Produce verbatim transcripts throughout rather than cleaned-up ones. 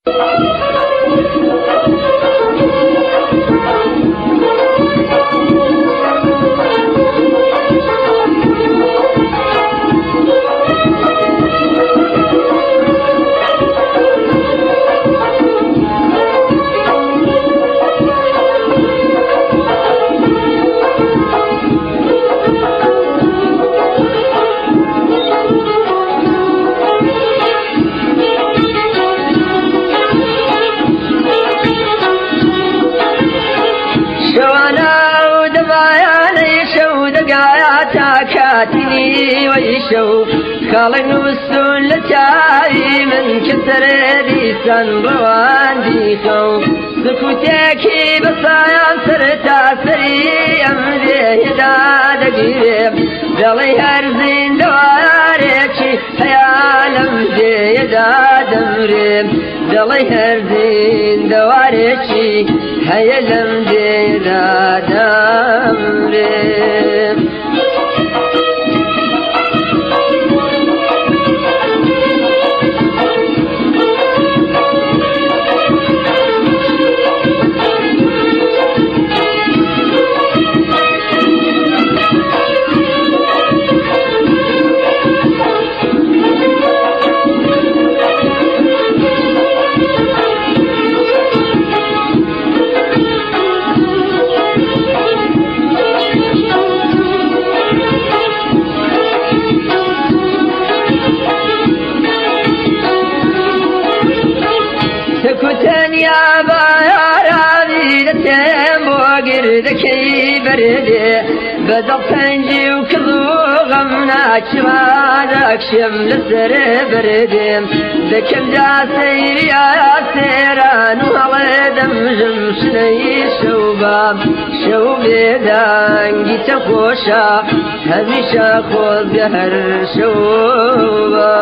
كاتني ويشو خالن وسلتاي من كثر ديسان رواندي خو سكوتيكي بصايان سرتا سري أمري هدا دقيب دلي هرزين دواريكي حيالم دي هدا دمري دلي هرزين دواريكي حيالم دي هدا دمري سكوتن يا باراني لتم وقردكي بردي بدل تنجي وكذو غمنا كمالك شمل السر بردي ذكم جاسير يا سيران وغدم جمشني شوبا شوبي دانجي تخوشا هميشا خوض قهر شوبا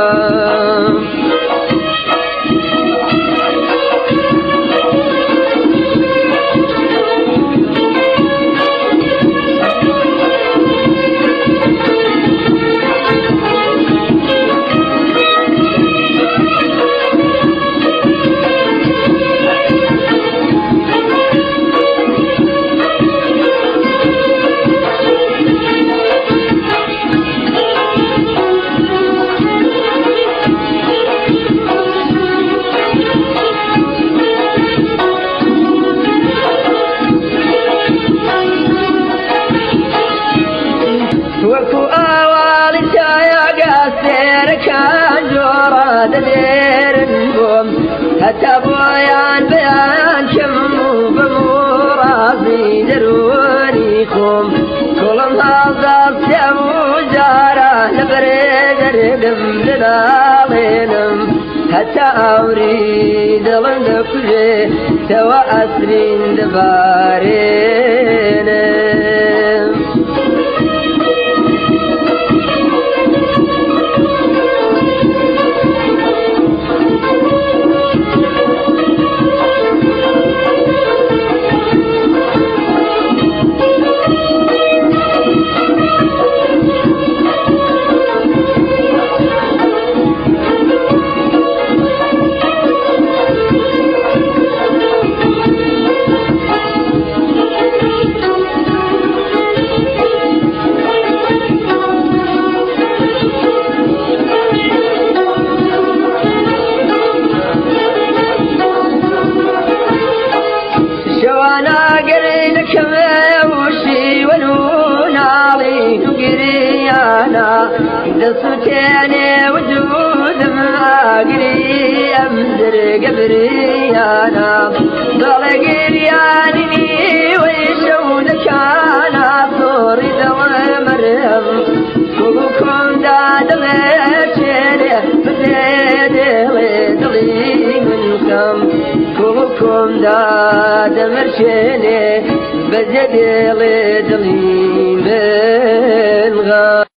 وكو أوالي تايا قاسير كان جورا دير نبوم حتى بويان بيان كمو بمورازي درونيكم كلهم هالضاب سيمو جارا لبريد ردم دلالينم حتى أوريد لندكجي سوا أسرين دبارينم وانا قرينك موشي ونونالي نقريانا دصوتيني وجود ما قري امزر قبريانا ضل قرياني ويشونك انا صوري دوا مرهم كلكم داد غيرتيني بديدي دلي منكم كلكم داد مرشيني بزيد لدلي من غا